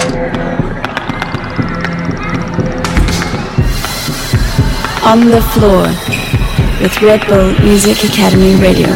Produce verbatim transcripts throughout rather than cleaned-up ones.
On the Floor with Red Bull Music Academy Radio.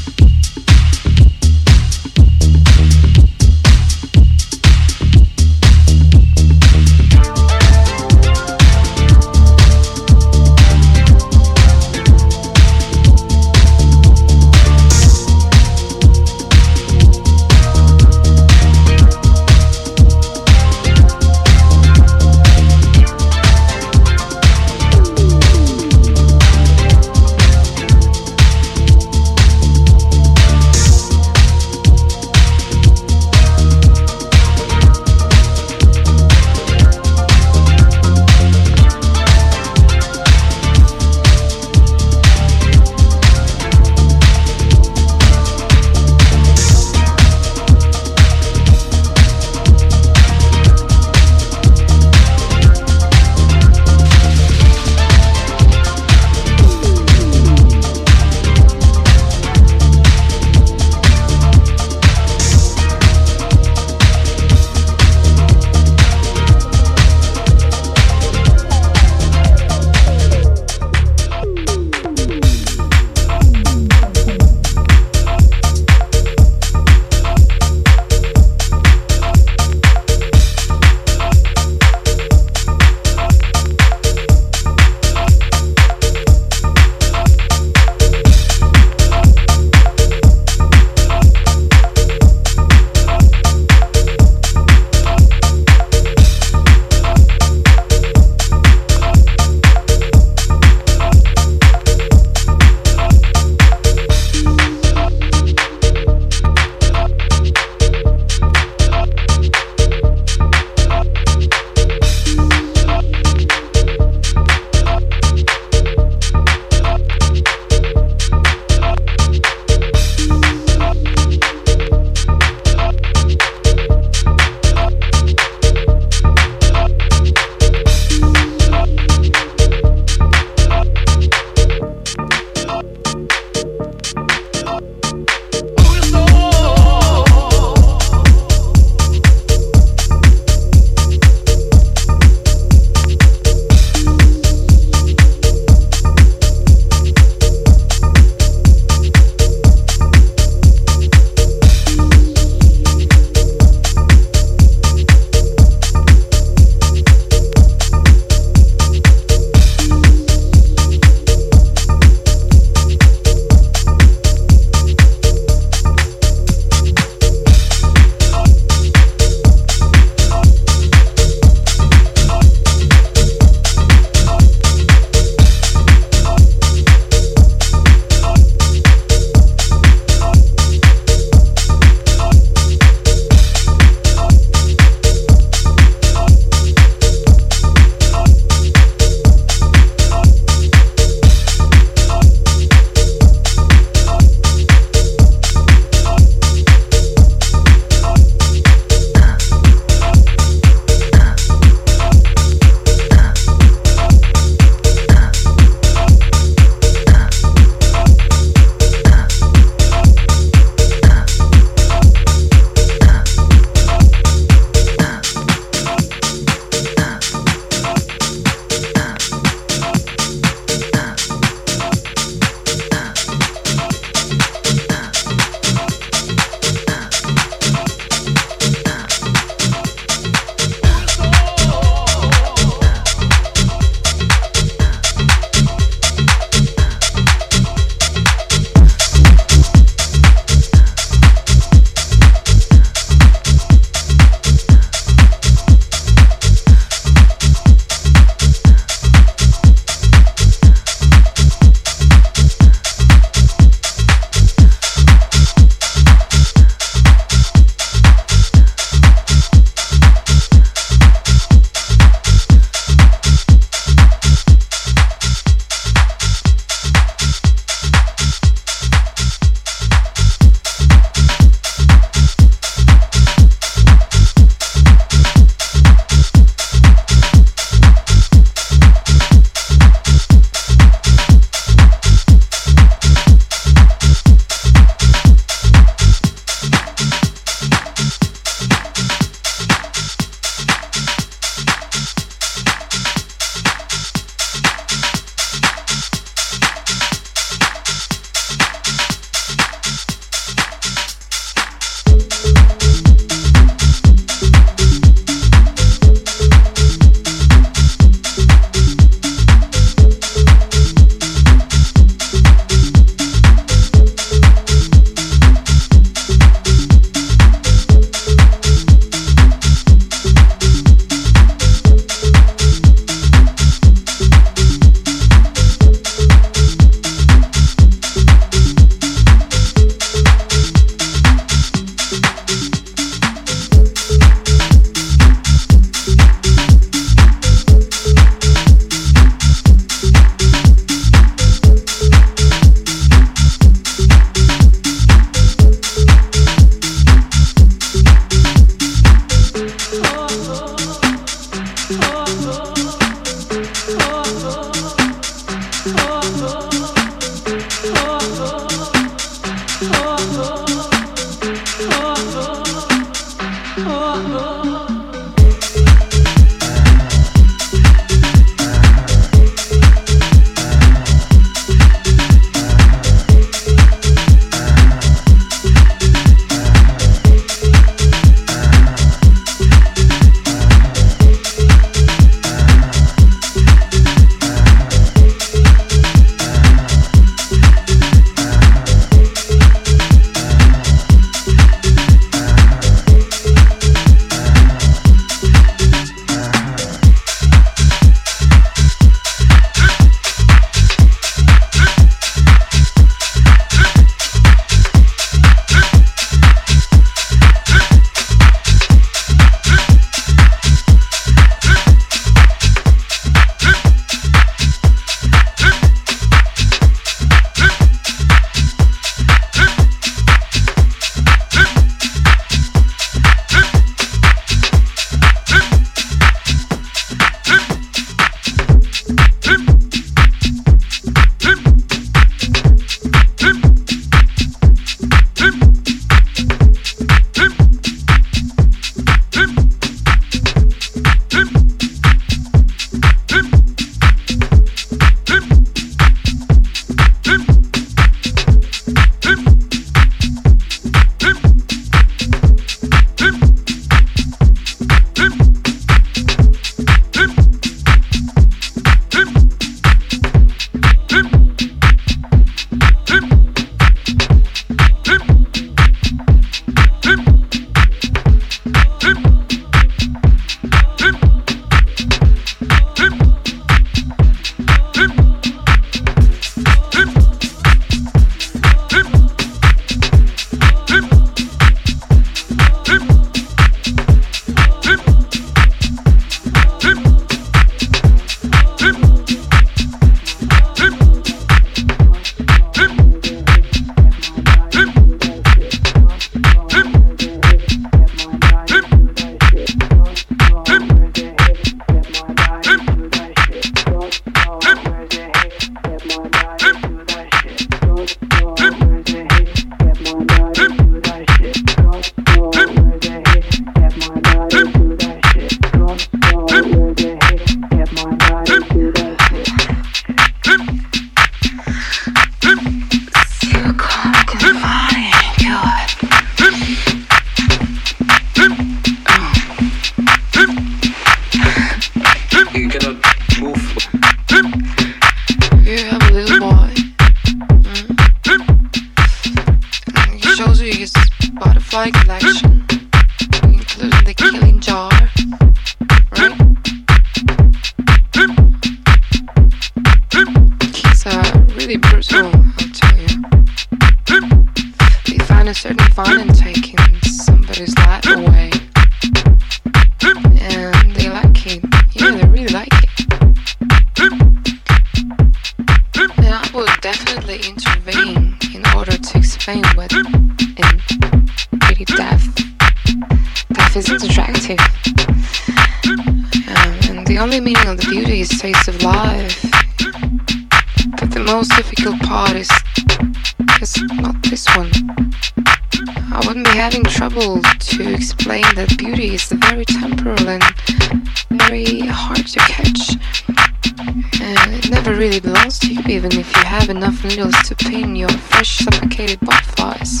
Enough needles to pin your fresh, suffocated butterflies.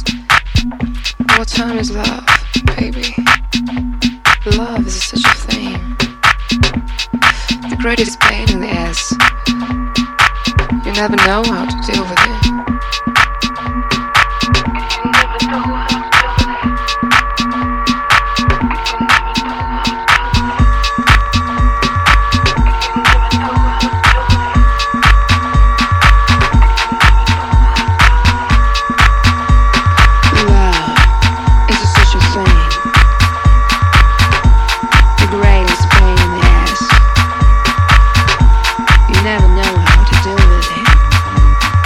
What time is love, baby? Love is such a thing. The greatest pain in the ass. You never know how to deal with it. You never know how to deal with it. Never know how to deal with it.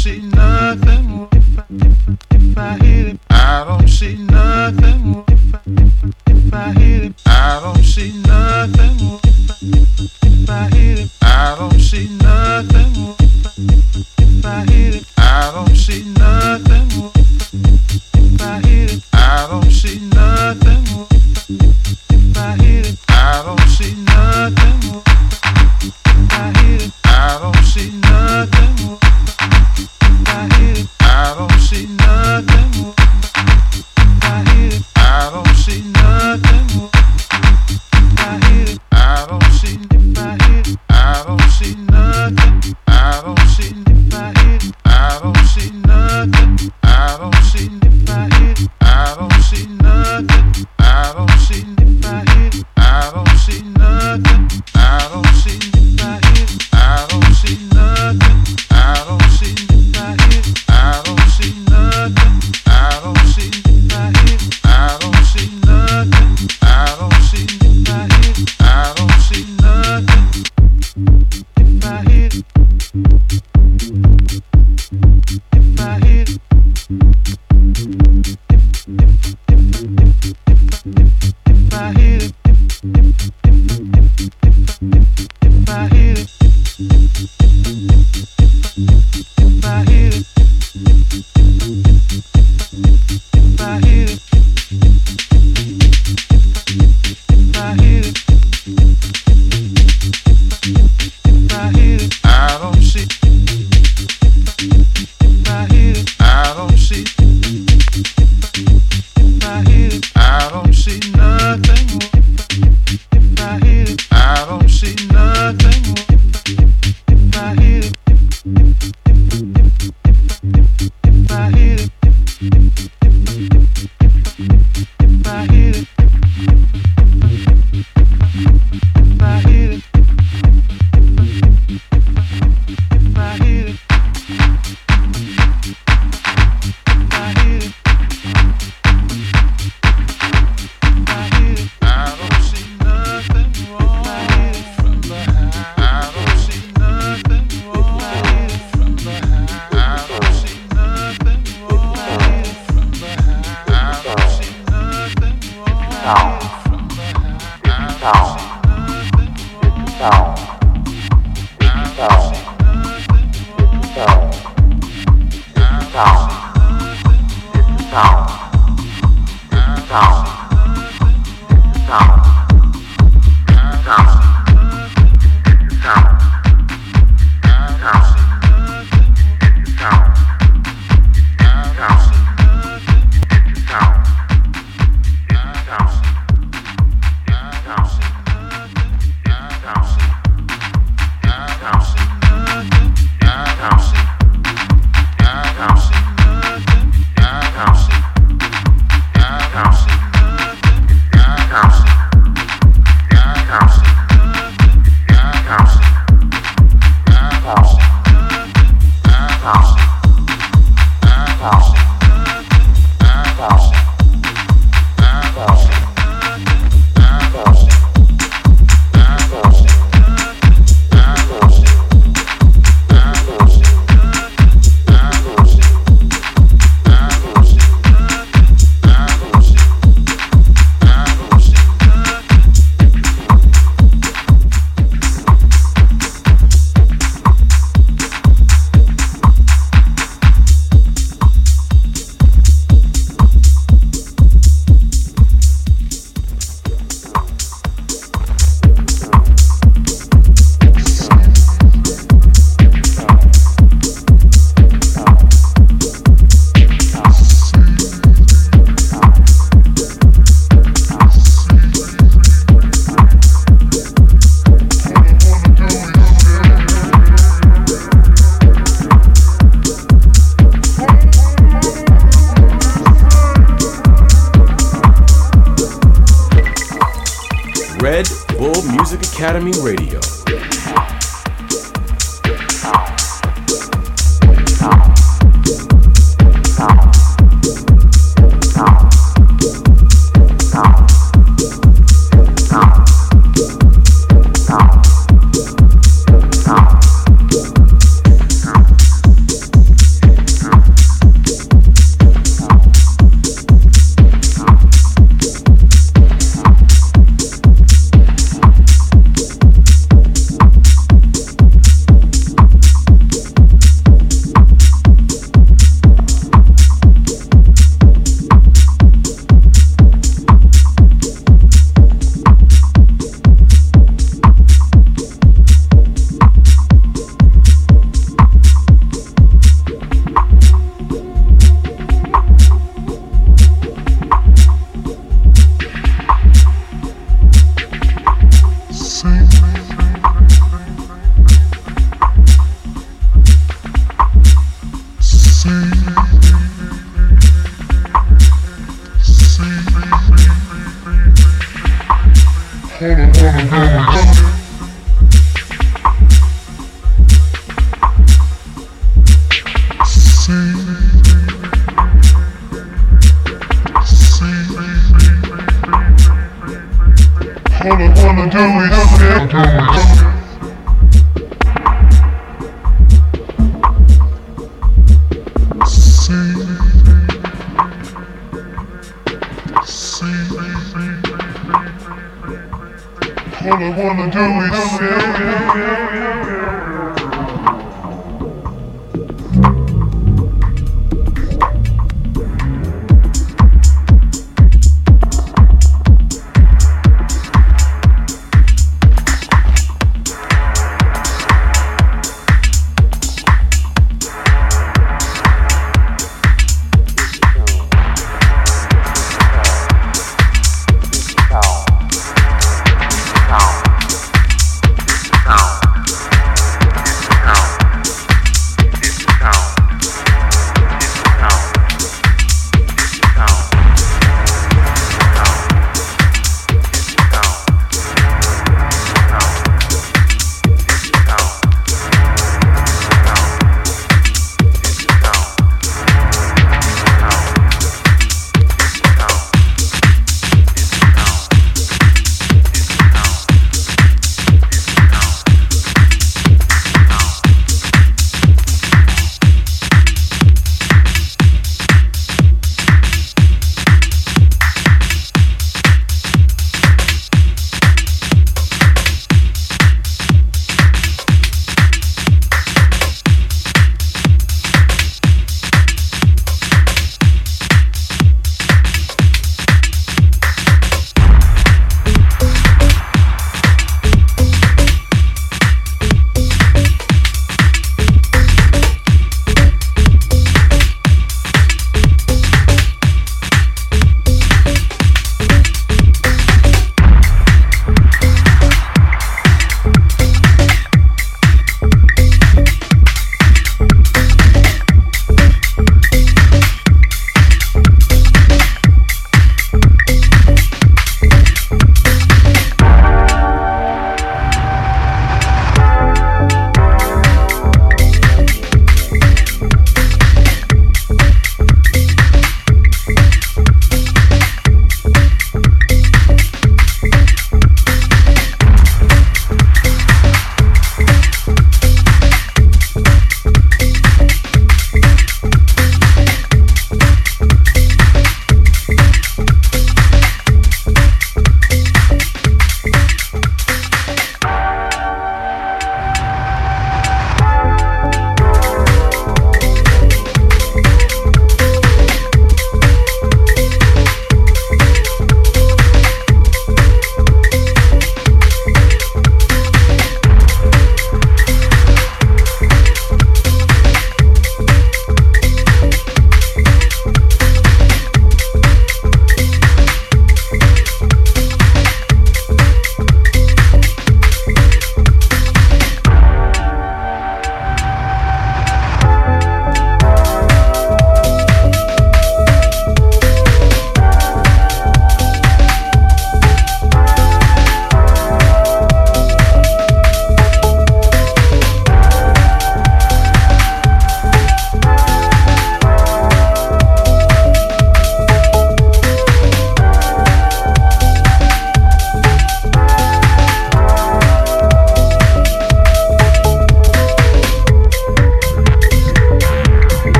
see nothing if I, if I, if I hit it. I don't see nothing if I, if I, if I hit it. I don't see nothing if I, if I hit it. I don't see nothing if I, if I hit it. I don't see nothing if I hit it. I don't see nothing if I hit it. I don't see nothing if I hit it. I don't see nothing if I hit it. I don't see nothing if I hit it. I don't see nothing if I hit it. I don't see if I hit it. I don't see nothing. I don't see if I hit it. I don't see nothing. I don't see if I hit it. I don't see nothing. I don't see if I hit it. I don't see nothing. I don't see if I hit it. I don't see nothing. I don't see if I hit it. I don't see nothing. I don't see if I hit it. I don't see nothing. I don't see if I hit it. I don't see nothing. If I hit it. If I hit it. If I hit it. If I hit it. If I hit it. If I hit it. If I hit it. If I hit it. I don't see. If I hit it. I don't see. If I hit it. I don't see nothing. If I hit it. I don't see nothing. If I hit it. If I hit it. If I hit it. If I hit it. If I hit it. If I hit it. I don't see nothing wrong from behind. I don't see nothing wrong from behind. I don't see nothing wrong from behind. I don't see nothing wrong from behind. I don't see nothing wrong. I don't see nothing wrong. Red Bull Music Academy Radio. All I wanna do is sing, sing, sing. All I wanna do is sing. Down.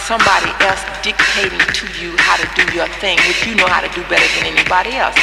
somebody else dictating to you how to do your thing, which you know how to do better than anybody else.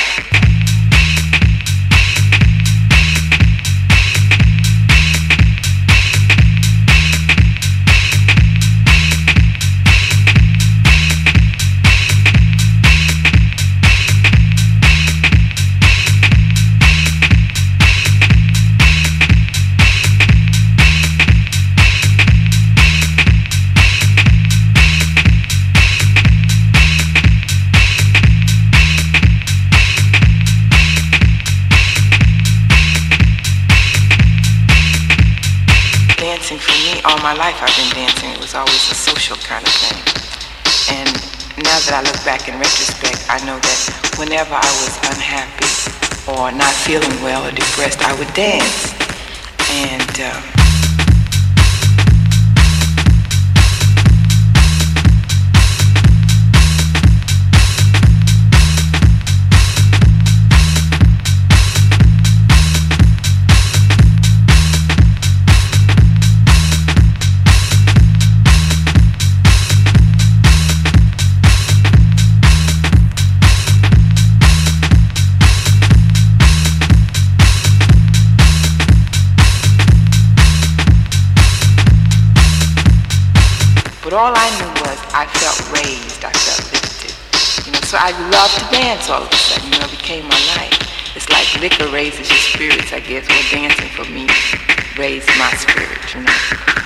All my life I've been dancing. It was always a social kind of thing. And now that I look back in retrospect, I know that whenever I was unhappy or not feeling well or depressed, I would dance. And uh, But all I knew was I felt raised, I felt lifted. You know, so I loved to dance all of a sudden, you know, it became my life. It's like liquor raises your spirits, I guess. Well, dancing for me raised my spirit, you know.